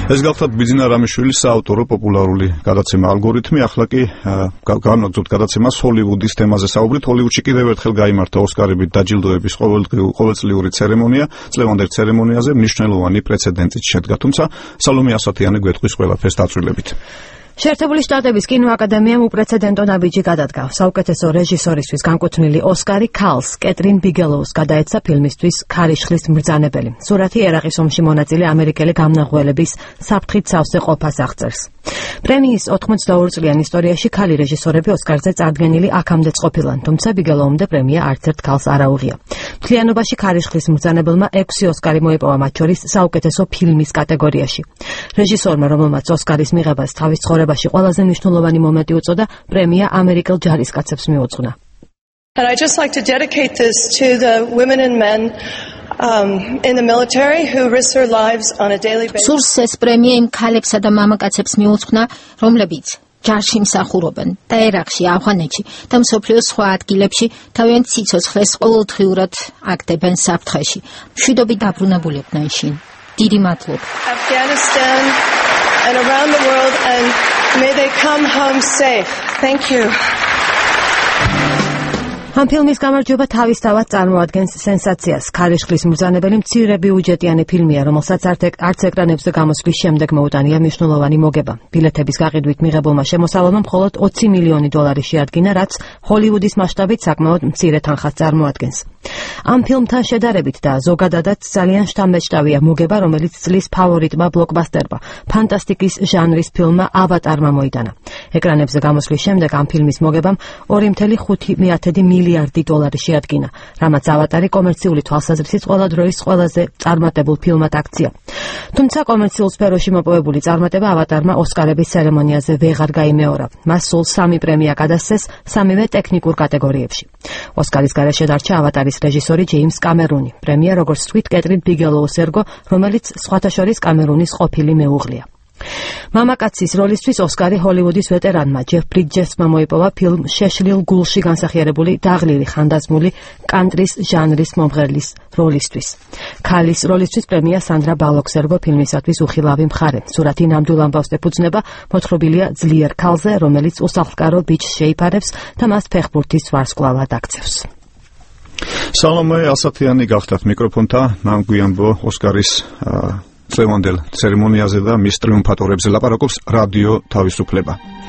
ეს გახლავთ ბიძინა რამიშვილის საავტორო პოპულარული გადაცემა ალგორითმი. ახლა კი განვაგრძობთ გადაცემას ჰოლივუდის თემაზე საუბრით. ჰოლივუდში კიდევ ერთხელ გაიმართა ოსკარებით დაჯილდოების ყოველწლიური ცერემონია. წლევანდელ ცერემონიაზე მნიშვნელოვანი პრეცედენტიც შედგა, თუმცა სალომე ასათიანი გვეტყვის ყველაფერს დაწვრილებით. შეერთებული შტატების კინოაკადემიამ უპრეცედენტო ნაბიჯი გადადგა. საუკეთესო რეჟისორისთვის განკუთვნილი ოსკარი ქალს, კეტრინ ბიგელოუს გადაეცა ფილმისთვის ქარიშხლის მბრძანებელი. სურათი ერაყის ომში მონაწილე ამერიკელი გამნაღველების საფრთხით სავსე ყოფას აღწერს. პრემიის 82 წლიან ისტორიაში ქალი რეჟისორები ოსკარზე წარდგენილი აქამდეც ყოფილან, თუმცა ბიგელოუმდე პრემია არც ერთ ქალს არ აუღია. მთლიანობაში ქარიშხლის მბრძანებელმა 6 ოსკარი მოიპოვა, მათ შორის საუკეთესო ფილმის კატეგორიაში. რეჟისორმა, რომელმაც ოსკარის მიღებას თავის ცხოვრებაში ყველაზე მნიშვნელოვანი მომენტი უწოდა, პრემია ამერიკელ ჯარისკაცებს მიუძღვნა. And I just like to dedicate this to the women and men in the military who risk their lives on a daily basis. სურს ეს პრემია იმ ქალებსა და მამაკაცებს მიუძღვნა, რომლებიც ჯარში მსახურობენ და ერაყში, ავღანეთში და მსოფლიოს სხვა ადგილებში თავიანთ სიცოცხლეს ყოველდღიურად აგდებენ საფრთხეში. მშვიდობით დაბრუნებულიყვნენ შინ. დიდი მადლობა. Afghanistan and around the world, and may they come home safe. Thank you. ამ ფილმის გამარჯვება თავისთავად წარმოადგენს სენსაციას. ქარიშხლის მბრძანებელი მცირე ბიუჯეტიანი ფილმია, რომელსაც არც ეკრანებზე გამოსვლის შემდეგ მოუტანია მნიშვნელოვანი მოგება. ბილეთების გაყიდვით მიღებულმა შემოსავალმა მხოლოდ 20 მილიონი დოლარი შეადგინა, რაც ჰოლივუდის მასშტაბით საკმაოდ მცირე თანხას წარმოადგენს. ამ ფილმთან შედარებით და ზოგადადაც ძალიან შთამბეჭდავია მოგება, რომელიც წლის ფავორიტმა ბლოკბასტერმა, ფანტასტიკის ჟანრის ფილმმა ავატარმა მოიტანა. ეკრანებზე გამოსვლის შემდეგ ამ ფილმის მოგებამ 2,5 მილიარდი დოლარი შეადგინა, რამაც ავატარი კომერციული თვალსაზრისით ყველა დროის ყველაზე წარმატებულ ფილმად აქცია. თუმცა კომერციულ სფეროში მოპოვებული წარმატება ავატარმა ოსკარების ცერემონიაზე ვეღარ გაიმეორა. მას სულ 3 პრემია გადასცეს, 3-ვე ტექნიკურ კატეგორიებში. ოსკარის გარეშე დარჩა ავატარის რეჟისორი ჯეიმს კამერუნი. პრემია, როგორც თქვით, კეტრინ ბიგელოუს ერგო, რომელიც სხვათა შორის კამერუნის ყოფილი მეუღლეა. მამაკაცის როლისთვის ოსკარი ჰოლივუდის ვეტერანმა ჯეფ ბრიჯესმა მოიპოვა ფილმ შეშლილ გულში განსახიერებული დაღლილი ხანდაზმული კანტრის ჟანრის მომღერლის როლისთვის. ქალის როლისთვის პრემია სანდრა ბალოკს ერგო ფილმისათვის უხილავი მხარე. სურათი ნამდვილ ამბავს ეფუძნება, მოთხრობილია ძლიერ ქალზე, რომელიც უსახლკარო ბიჭს შეიფარებს და მას ფეხბურთის ვარსკვლავად აქცევს. სალომე ასათიანი გახდათ მიკროფონთან, მან გვიანბო ოსკარის წლევანდელ ცერემონიაზე და მის ტრიუმფატორებზე ლაპარაკობს რადიო თავისუფლება.